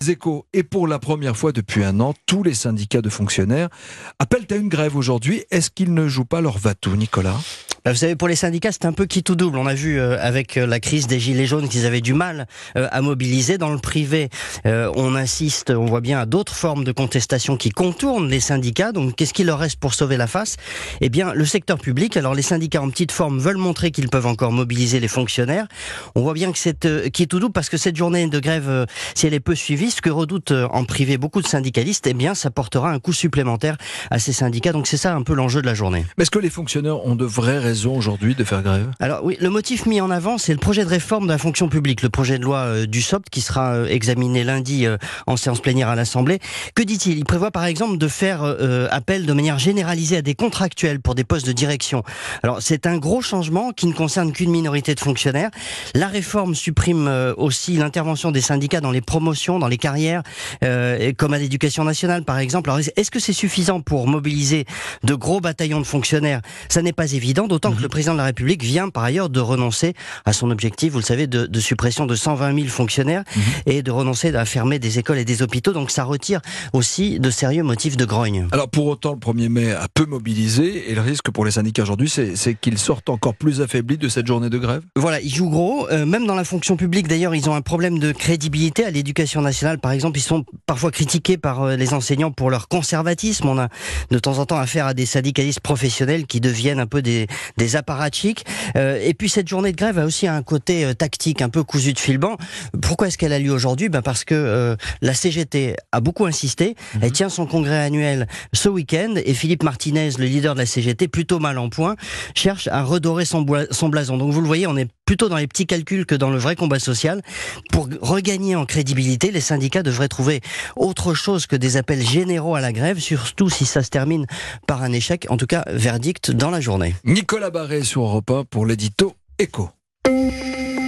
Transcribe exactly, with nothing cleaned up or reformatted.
Les Échos, et pour la première fois depuis un an, tous les syndicats de fonctionnaires appellent à une grève aujourd'hui. Est-ce qu'ils ne jouent pas leur va-tout, Nicolas ? Vous savez, pour les syndicats, c'est un peu qui tout double. On a vu euh, avec euh, la crise des Gilets jaunes qu'ils avaient du mal euh, à mobiliser. Dans le privé, euh, on insiste, on voit bien à d'autres formes de contestation qui contournent les syndicats. Donc, qu'est-ce qu'il leur reste pour sauver la face ? Eh bien, le secteur public. Alors, les syndicats en petite forme veulent montrer qu'ils peuvent encore mobiliser les fonctionnaires. On voit bien que c'est euh, qui tout double parce que cette journée de grève, euh, si elle est peu suivie, ce que redoutent euh, en privé beaucoup de syndicalistes, eh bien, ça portera un coup supplémentaire à ces syndicats. Donc, c'est ça un peu l'enjeu de la journée. Mais est-ce que les fonctionnaires ont de vraies raisons aujourd'hui de faire grève ? Alors oui, le motif mis en avant, c'est le projet de réforme de la fonction publique, le projet de loi euh, du S O P qui sera euh, examiné lundi euh, en séance plénière à l'Assemblée. Que dit-il ? Il prévoit par exemple de faire euh, appel de manière généralisée à des contractuels pour des postes de direction. Alors c'est un gros changement qui ne concerne qu'une minorité de fonctionnaires. La réforme supprime euh, aussi l'intervention des syndicats dans les promotions, dans les carrières, euh, comme à l'éducation nationale par exemple. Alors est-ce que c'est suffisant pour mobiliser de gros bataillons de fonctionnaires ? Ça n'est pas évident, d'autant que le président de la République vient par ailleurs de renoncer à son objectif, vous le savez, de, de suppression de cent vingt mille fonctionnaires mmh. et de renoncer à fermer des écoles et des hôpitaux. Donc ça retire aussi de sérieux motifs de grogne. Alors pour autant, le premier mai a peu mobilisé et le risque pour les syndicats aujourd'hui, c'est, c'est qu'ils sortent encore plus affaiblis de cette journée de grève ? Voilà, ils jouent gros. Euh, même dans la fonction publique, d'ailleurs, ils ont un problème de crédibilité. À l'éducation nationale, par exemple, ils sont parfois critiqués par euh, les enseignants pour leur conservatisme. On a de temps en temps affaire à des syndicalistes professionnels qui deviennent un peu des, des apparatchiks. Euh, et puis cette journée de grève a aussi un côté euh, tactique, un peu cousu de fil blanc. Pourquoi est-ce qu'elle a lieu aujourd'hui ? Ben parce que euh, la C G T a beaucoup insisté. Mmh. Elle tient son congrès annuel ce week-end et Philippe Martinez, le leader de la C G T, plutôt mal en point, cherche à redorer son, boi- son blason. Donc vous le voyez, on est plutôt dans les petits calculs que dans le vrai combat social. Pour regagner en crédibilité, les syndicats devraient trouver autre chose que des appels généraux à la grève, surtout si ça se termine par un échec, en tout cas verdict dans la journée. Nicolas Barré sur Europe un pour l'édito Écho.